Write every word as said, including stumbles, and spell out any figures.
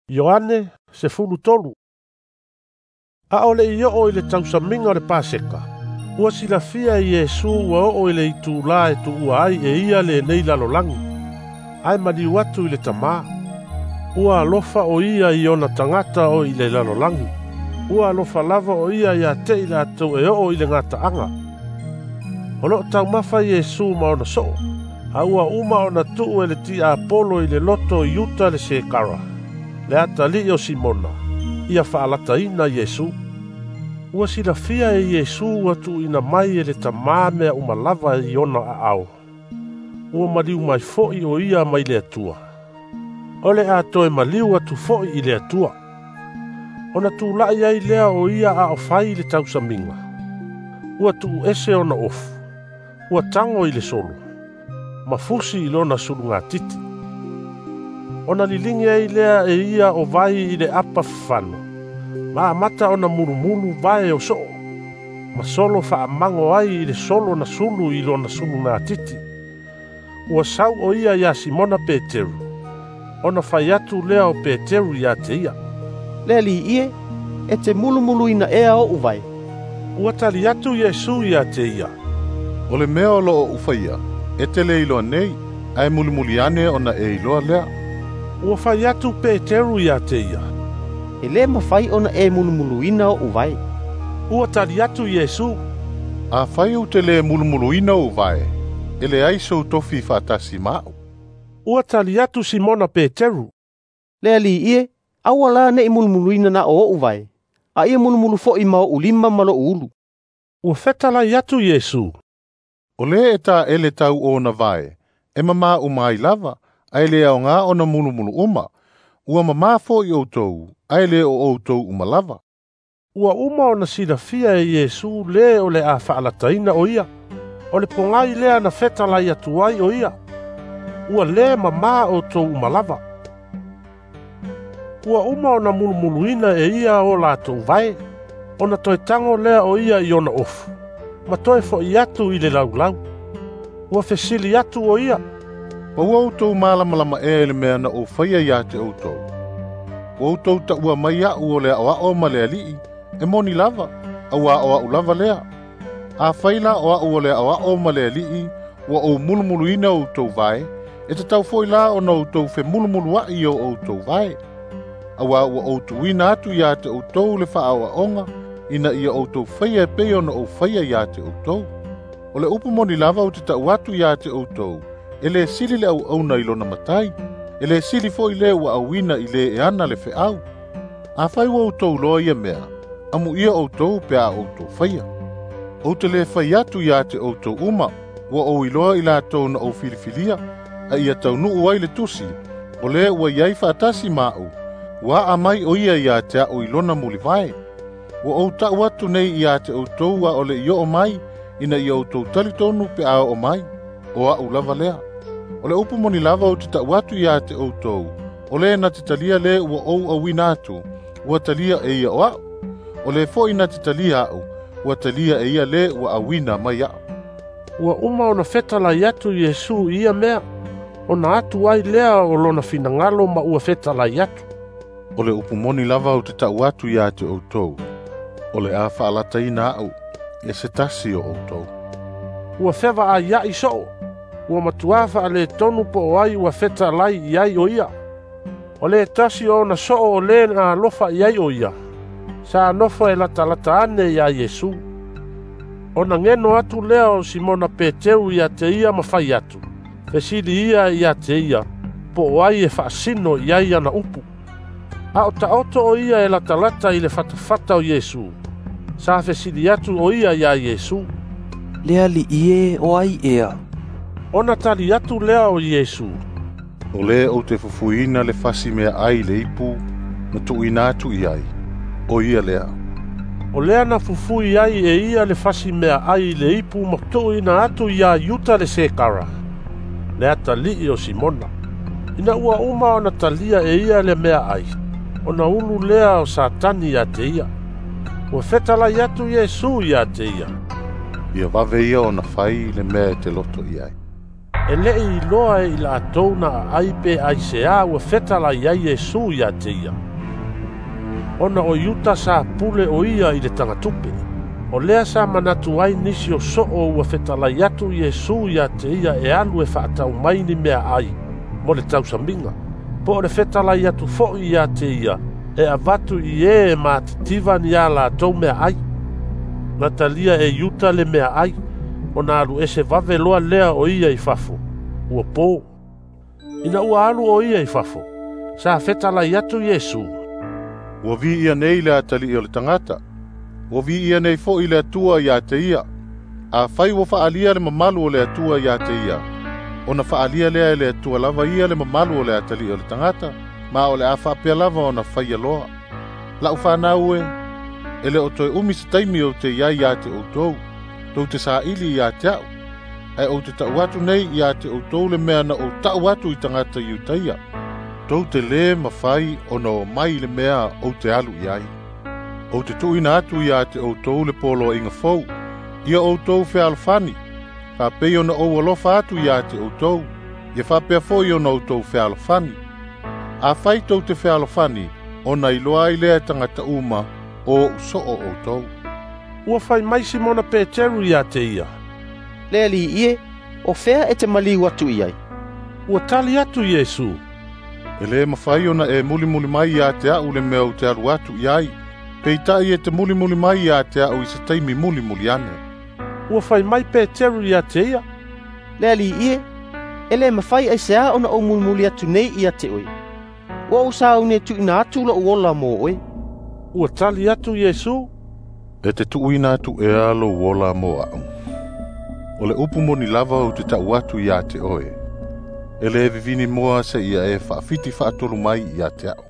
Ioane se fulu tolu. A ole i o ile tausaminga o le Paseka. Ua silafia i Yesu ua o ile i tūlā e tu ua ai e ia le nei lalolangi. Ai mali watu ile tamā. Ua alofa o ia i ona tangata o ile lalolangi. Ua alofa lava o ia i a te ila atu e o ile ngata anga. Ono tau mafa Yesu ma ona so. A ua uma ona tuu ele ti a Apollo ile loto i uta le sekara. Le ata li o Simona. Ia whaalata ina Yesu. Ua silafia e Yesu ua tu ina mai e le tamā mea umalava i ona a au. Ua maliu mai foi o ia mai le atua. Ole a toe maliu atu foi i le atua. Ona tu lai ai lea o ia a ofai le tausaminga. Ua tu ese ona ofu. Ua tango i le solo. Mafusi i lona sulu ngā titi. Ona lilingi ai lea e ia o vai i le apa whano. Ma mata ona mulu mulu vai o so. Ma solo wha amango ai i le solo na sulu i lona sulu ngā titi. Ua sau o ia ia Simona Peteru. Ona whai atu lea o Peteru ia te ia. Lea li ie, e te mulu mulu ina ea o uvai. Ua tali atu Yesu ia te ia. O le mea o loo ufaia, e te le iloa nei, ai mulu muli ane ona e iloa lea. Ua whai atu Peteru ia te ia. E le mawhai ona e mulu mulu ina o uvai. Ua tali atu Yesu. A whai u te le mulu mulu ina o uvai, e le aiso tofi whatasi mao. Ua tali atu Simona Peteru. Lea li ie, aua la ne i mulu mulu ina na o uvai. A ia mulu mulu fo i mao ulima malo ulu. Ua whetala i atu Yesu. O le e ta ele tau o na vai, e mama umai lava, ai le au ngā o na mulu mulu uma, ua mama fo i outou, ai le o outou uma lava. Ua uma o na silafia e Yesu le o le a whaalataina o ia, o le pongai lea na whetala i atu ai o ia, ua le mama o tou uma lava. Ua uma o na mulu muluina e ia o la tou vai, o na toi tango lea o ia i ona ofu. Ma toe fo i atu i le laulau. Ua fesili atu o ia. O outou malamalama e le mea na o whaia ia te outou. O outou ta ua mai au o lea o a o ma lea lii, e moni lava, au a o a ulava lea. A whaila o a o lea o a o ma lea lii, ua o mulumulu ina outou vai, e te tau foi la o na outou fe mulumulu a i o outou vai. Au a ua outou ina atu ia te outou le wha a onga, ina ia outou whaia e peo na o whaia ia te outou. O le upu moni lava o te tau atu ia te outou, e le sili le au auna ilona matai, e le sili fo i le ua awina i le e ana le wheau. A whai wa outou loa ia mea, amu ia outou pe a outou whaia. O te le whai atu ia te outou uma, ua o iloa i la tau na o filifilia, a ia tau nuu ai le tusi, o le ua iai whaatasi mau, ua a mai o ia ia te a o ilona muli vai. Ua ou tau atu nei ia te outou a ole i o mai, ina i outou talitonu pe a o mai, o a ulava lea. O le upu moni lava o te tau atu ia te outou, o le na te talia le ua ou a wina atu, ua talia e ia o au. O le fo ina te talia au, ua talia e ia le ua a wina mai au. Ua uma o na whetala i atu Yesu ia mea, o na atu ai lea o lona finangalo ma ua whetala i atu. O le upu moni lava o te tau atu ia te outou, o le a whaalata ina au, e se tasi o outou. Ua whewa a ia i so, ua matuafa a le tonu po o ai ua wheta lai i ai o ia. O le tasi o na so o le ngā lofa i ai o ia, sa nofa e lata lata ane i a Yesu. O na ngeno atu lea o Simona Peteu i a te ia mawhai atu, fesili ia i a te ia, po o ai e whaasino i ai ana upu. A o ta oto o ia e lata lata i le whatawhata o Yesu, sa fesili atu o ia i a Yesu. Lea li ie o ai ea. Ona tali atu lea o Yesu. O le o te fufuina le fasi mea ai le ipu, na tu ina atu i ai, o ia lea. O lea na fufui ai e ia le fasi mea ai le ipu ma tu ina atu i a yuta le sekara. Lea tali o Simona. Ina ua uma ona talia e ia le mea ai. Ona ulu lea o satani ia te ia. Ua whetala i atu Yesu ia te ia. Ia wave ia o na whai le mea te loto i ai. E le i loa e ila atona a ai pe ai se a ua fetala i ai Yesu ia te ia. Ona o yuta sa pule o ia i le tangatupe. O lea sa manatu ai nisi o soo ua fetala i atu Yesu ia te ia e alu e whaatau mai ni mea ai, mo le tausaminga. Po o le fetala i atu fo ia te ia, e avatu i e e mātitiva ni ala atou mea ai. Natalia e yuta le mea ai, o na alu ese vave loa lea o ia i fafo, ua pō. Ina ua alu o ia i fafo, sa fetala i atu Yesu. Ua vi ia nei le atali i o le tangata. Ua vi ia nei fo i le atua i a te ia. A fai ua faalia le mamalu o le atua i a te ia. O na faalia lea e le atua lava ia le mamalu o le atali i o le tangata, ma o le a faapea lava o na fai aloa. Lau whanau e, e le o toi umi sa taimi o te iai i a te outou, tau te sa ili i a te au. Ai o te tau atu nei i a te outou le mea na o tau atu i tangata i utaia. Tau te le mawhai o na o mai le mea o te alu i ai. O te tuina atu i a te outou le polo inga fau, ia outou fe alfani. Fa pei o na o alofa atu i a te outou, ia fa pea foi o na outou fe alfani. A fai tau te fe alfani, o na iloa i lea tangata uma o uso o outou. Ua fai mai Simona Peteru i a te ia. Lea li ie, o fea e te maliu atu i ai. Ua tali atu Yesu. E le mawhai ona e muli muli mai i a te au le mea o te alu atu i ai. Peitai e te muli muli mai i a te au i se taimi muli muli ane. Ua fai mai Peteru i a te ia. Lea li ie, e le mawhai ai sea ona o mulmuli atu nei i a te oi. Ua o sa au ne tu ina atu la uola mo oi. Ua tali atu Yesu. E te tuuina atu e alo uola mo au. O le upu moni lava o te tau atu i a te oe. E le vivini moa se ia e whaafiti whaatolu mai i a te au.